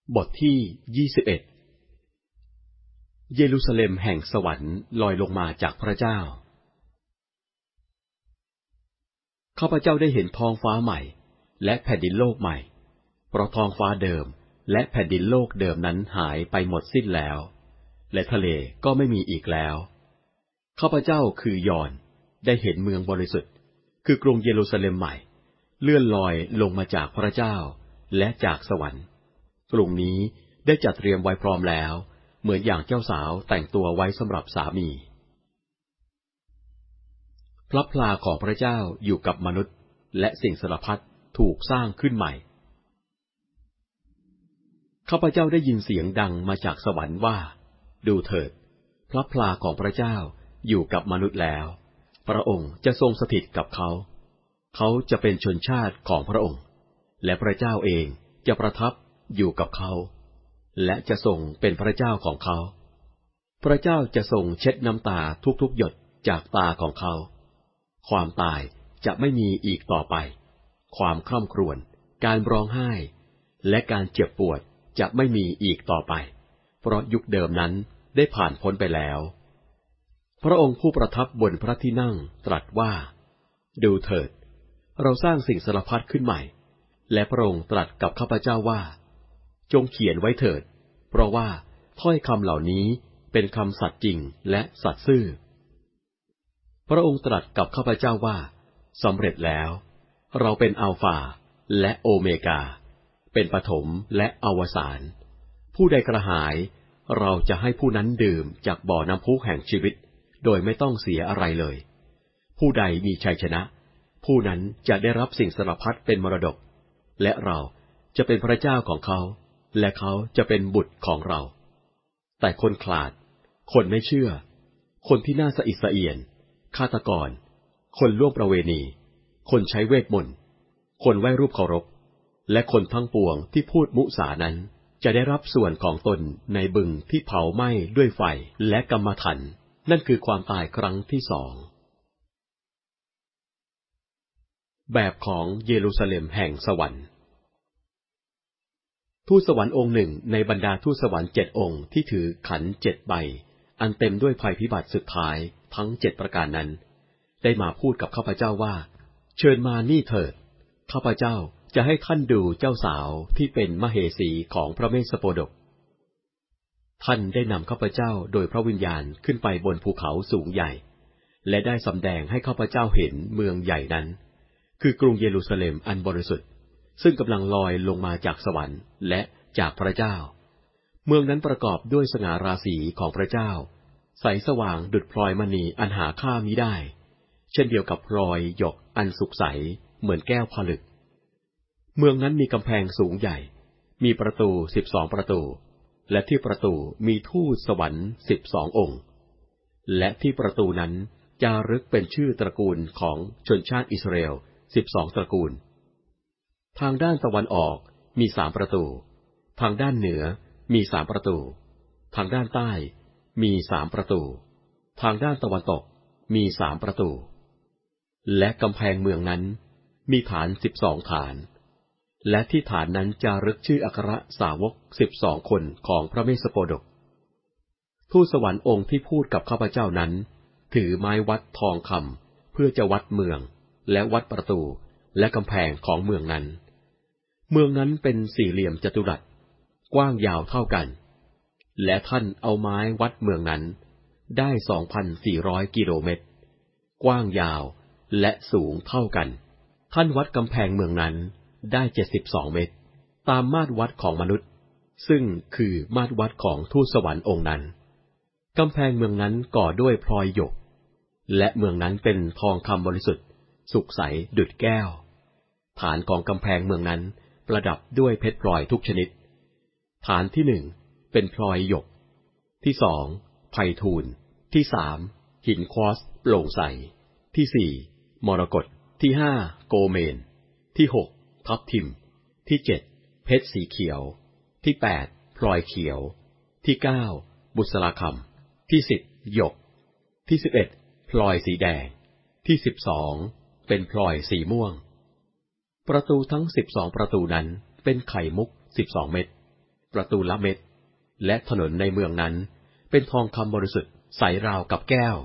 บทที่21เยรูซาเล็มแห่งสวรรค์ลอยลงมาจากพระเจ้าข้าพเจ้าได้เห็นท้องฟ้าใหม่และแผ่นดินโลกใหม่เพราะท้องฟ้าเดิมและแผ่นดินโลกเดิมนั้นหายไปหมดสิ้นแล้วและทะเลก็ไม่มีอีกแล้วข้าพเจ้าคือยอห์นได้เห็นเมืองบริสุทธิ์คือกรุงเยรูซาเล็มใหม่เลื่อนลอยลงมาจากพระเจ้าและจากสวรรค์กรุงนี้ได้จัดเตรียมไว้พร้อมแล้วเหมือนอย่างเจ้าสาวแต่งตัวไว้สำหรับสามีพระพลาของพระเจ้าอยู่กับมนุษย์และสิ่งสารพัดถูกสร้างขึ้นใหม่ข้าพเจ้าได้ยินเสียงดังมาจากสวรรค์ว่าดูเถิดพระพลาของพระเจ้าอยู่กับมนุษย์แล้วพระองค์จะทรงสถิตกับเขาเขาจะเป็นชนชาติของพระองค์และพระเจ้าเองจะประทับอยู่กับเขาและจะทรงเป็นพระเจ้าของเขาพระเจ้าจะทรงเช็ดน้ำตาทุกๆหยดจากตาของเขาความตายจะไม่มีอีกต่อไปความคร่ำครวญการร้องไห้และการเจ็บปวดจะไม่มีอีกต่อไปเพราะยุคเดิมนั้นได้ผ่านพ้นไปแล้วพระองค์ผู้ประทับบนพระที่นั่งตรัสว่าดูเถิดเราสร้างสิ่งสารพัดขึ้นใหม่และพระองค์ตรัสกับข้าพเจ้าว่าจงเขียนไว้เถิดเพราะว่าถ้อยคำเหล่านี้เป็นคำสัตย์จริงและสัตย์ซื่อพระองค์ตรัสกับข้าพเจ้าว่าสำเร็จแล้วเราเป็นอัลฟาและโอเมกาเป็นปฐมและอวสานผู้ใดกระหายเราจะให้ผู้นั้นดื่มจากบ่อน้ำพุแห่งชีวิตโดยไม่ต้องเสียอะไรเลยผู้ใดมีชัยชนะผู้นั้นจะได้รับสิ่งสารพัดเป็นมรดกและเราจะเป็นพระเจ้าของเขาและเขาจะเป็นบุตรของเราแต่คนขลาดคนไม่เชื่อคนที่น่าสะอิดสะเอียนฆาตกรคนล่วงประเวณีคนใช้เวทมนต์คนไหว้รูปเคารพและคนทั้งปวงที่พูดมุสานั้นจะได้รับส่วนของตนในบึงที่เผาไหม้ด้วยไฟและกรรมฐานนั่นคือความตายครั้งที่สองแบบของเยรูซาเล็มแห่งสวรรค์ทูตสวรรค์องค์หนึ่งในบรรดาทูตสวรรค์7 องค์ที่ถือขัน7 ใบอันเต็มด้วยภัยพิบัติสุดท้ายทั้ง7 ประการนั้นได้มาพูดกับข้าพเจ้าว่าเชิญมานี่เถิดข้าพเจ้าจะให้ท่านดูเจ้าสาวที่เป็นมเหสีของพระเมสสโปดกท่านได้นำข้าพเจ้าโดยพระวิญญาณขึ้นไปบนภูเขาสูงใหญ่และได้สำแดงให้ข้าพเจ้าเห็นเมืองใหญ่นั้นคือกรุงเยรูซาเล็มอันบริสุทธิ์ซึ่งกำลังลอยลงมาจากสวรรค์และจากพระเจ้าเมืองนั้นประกอบด้วยสง่าราศีของพระเจ้าใสสว่างดุจพลอยมณีอันหาค่ามิได้เช่นเดียวกับพลอยหยกอันสุกใสเหมือนแก้วผลึกเมืองนั้นมีกำแพงสูงใหญ่มีประตู12 ประตูและที่ประตูมีทูตสวรรค์12 องค์และที่ประตูนั้นจารึกเป็นชื่อตระกูลของชนชาติอิสราเอล12 ตระกูลทางด้านตะวันออกมี3 ประตูทางด้านเหนือมี3 ประตูทางด้านใต้มี3 ประตูทางด้านตะวันตกมี3 ประตูและกำแพงเมืองนั้นมีฐาน12 ฐานและที่ฐานนั้นจารึกชื่ออัครสาวก12 คนของพระเมสสโปดกทูตสวรรค์องค์ที่พูดกับข้าพเจ้านั้นถือไม้วัดทองคำเพื่อจะวัดเมืองและวัดประตูและกำแพงของเมืองนั้นเมืองนั้นเป็นสี่เหลี่ยมจัตุรัสกว้างยาวเท่ากันและท่านเอาไม้วัดเมืองนั้นได้ 2,400 กิโลเมตรกว้างยาวและสูงเท่ากันท่านวัดกำแพงเมืองนั้นได้72 เมตรตามมาตรวัดของมนุษย์ซึ่งคือมาตรวัดของทูตสวรรค์องค์นั้นกำแพงเมืองนั้นก่อด้วยพลอยหยกและเมืองนั้นเป็นทองคำบริสุทธิ์สุกใสดุจแก้วฐานของกำแพงเมืองนั้นประดับด้วยเพชรพลอยทุกชนิดฐานที่1เป็นพลอยหยกที่2ไพฑูรย์ที่3หินควอร์สโปร่งใสที่4มรกตที่5โกเมนที่6ทับทิมที่7เพชรสีเขียวที่8พลอยเขียวที่9บุษราคำที่10หยกที่11พลอยสีแดงที่12เป็นพลอยสีม่วงประตูทั้ง12 ประตูนั้นเป็นไข่มุก12 เม็ดประตูละเม็ดและถนนในเมืองนั้นเป็นทองคำบริสุทธิ์ใสราวกับแก้ว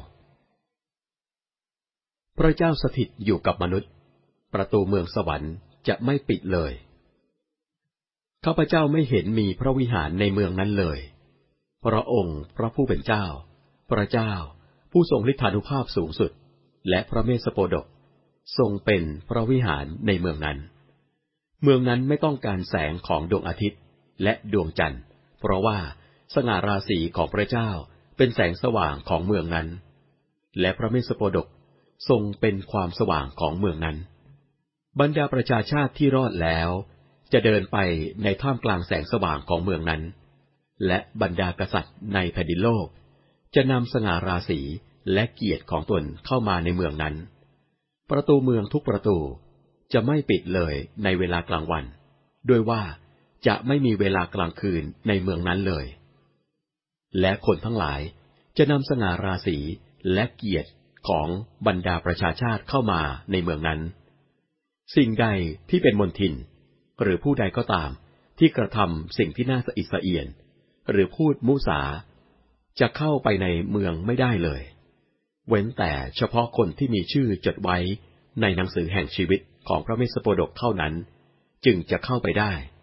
พระเจ้าสถิตอยู่กับมนุษย์ประตูเมืองสวรรค์จะไม่ปิดเลยข้าพเจ้าไม่เห็นมีพระวิหารในเมืองนั้นเลยพระองค์พระผู้เป็นเจ้าพระเจ้าผู้ทรงฤทธานุภาพสูงสุดและพระเมสสโปดกทรงเป็นพระวิหารในเมืองนั้นเมืองนั้นไม่ต้องการแสงของดวงอาทิตย์และดวงจันทร์เพราะว่าสง่าราศีของพระเจ้าเป็นแสงสว่างของเมืองนั้นและพระเมสสโปดกทรงเป็นความสว่างของเมืองนั้นบรรดาประชาชาติที่รอดแล้วจะเดินไปในท่ามกลางแสงสว่างของเมืองนั้นและบรรดากษัตริย์ในแผ่นดินโลกจะนำสง่าราศีและเกียรติของตนเข้ามาในเมืองนั้นประตูเมืองทุกประตูจะไม่ปิดเลยในเวลากลางวันด้วยว่าจะไม่มีเวลากลางคืนในเมืองนั้นเลยและคนทั้งหลายจะนำสง่าราศีและเกียรติของบรรดาประชาชาติเข้ามาในเมืองนั้นสิ่งใดที่เป็นมลทินหรือผู้ใดก็ตามที่กระทำสิ่งที่น่าสะอิดสะเอียนหรือพูดมุสาจะเข้าไปในเมืองไม่ได้เลยเว้นแต่เฉพาะคนที่มีชื่อจดไว้ในหนังสือแห่งชีวิตของพระเมสสโปดกเท่านั้นจึงจะเข้าไปได้